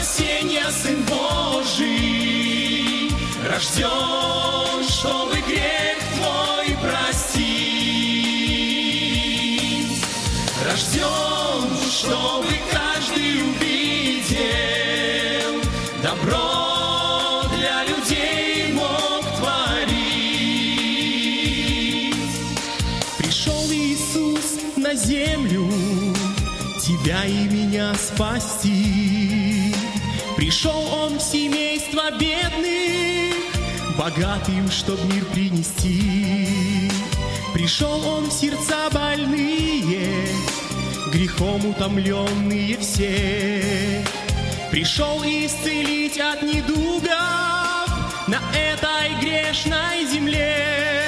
спасения Сын Божий рожден, чтобы грех твой простить. Рожден, чтобы каждый увидел добро для людей мог творить. Пришел Иисус на землю тебя и меня спасти. Пришел Он в семейство бедных, богатым, чтоб мир принести. Пришел Он в сердца больные, грехом утомленные все. Пришел исцелить от недугов на этой грешной земле.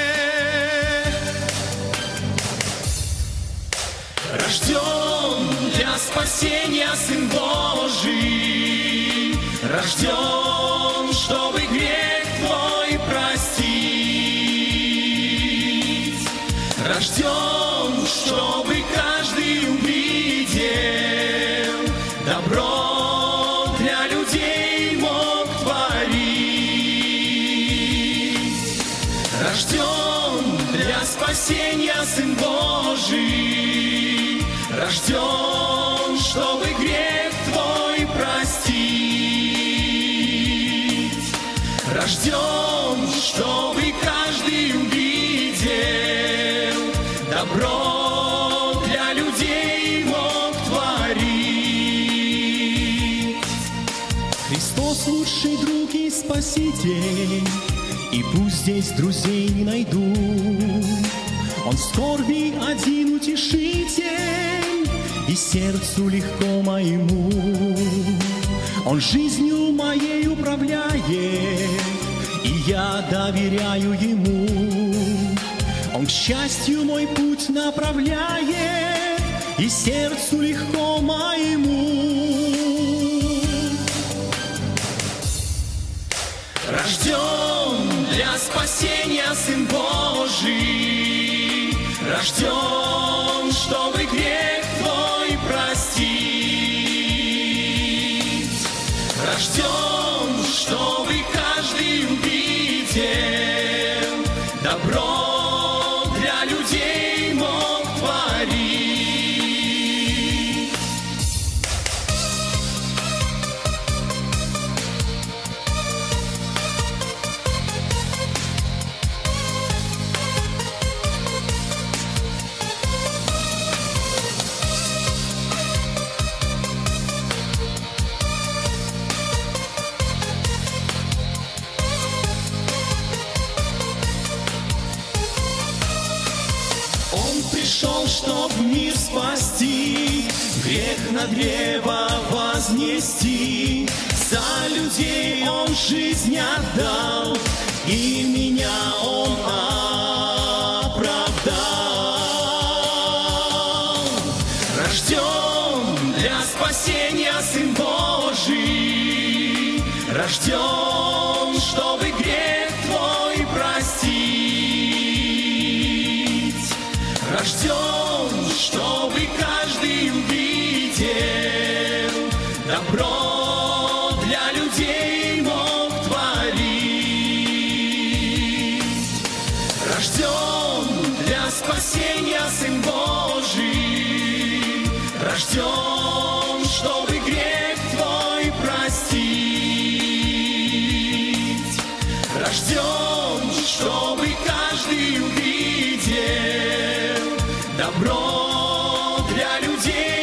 Рожден для спасения Сын Божий, рожден, чтобы грех твой простить. Рожден, чтобы каждый увидел добро для людей мог творить. Рожден для спасения Сын Божий, рожден, чтобы грех твой простить. Рожден, чтобы каждый увидел добро для людей мог творить. Христос лучший друг и спаситель, и пусть здесь друзей не найду. Он в скорби один утешитель, и сердцу легко моему. Он жизнью моей управляет, и я доверяю Ему. Он к счастью мой путь направляет, и сердцу легко моему. Рожден для спасения Сын Божий, рожден, чтобы грех твой простить. Рожден, чтобы каждый увидел добро для людей мог творить. Пришел, чтоб мир спасти, грех на древо вознести. За людей Он жизнь отдал, и меня Он оправдал. Рожден для спасения Сын Божий, рожден, чтобы грех твой простить. Рожден, чтобы каждый увидел добро для людей мог творить. Рожден для спасения Сын Божий, рожден, чтобы грех твой простить. Рожден, чтобы каждый увидел добро для людей